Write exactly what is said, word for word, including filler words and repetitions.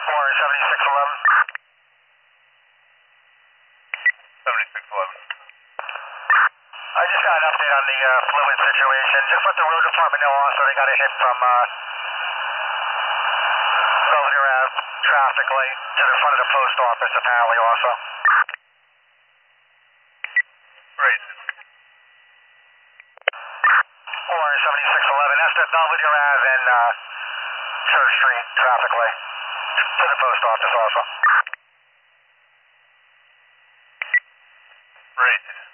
Orange seventy-six eleven. seventy-six eleven. I just got an update on the uh, fluid situation. Just let the road department know also they got a hit from uh, Belvedere Ave traffic light to the front of the post office apparently also. Great. Orange seventy-six eleven. That's the Belvedere Ave and uh, Church Street traffic light to the post office also. Great.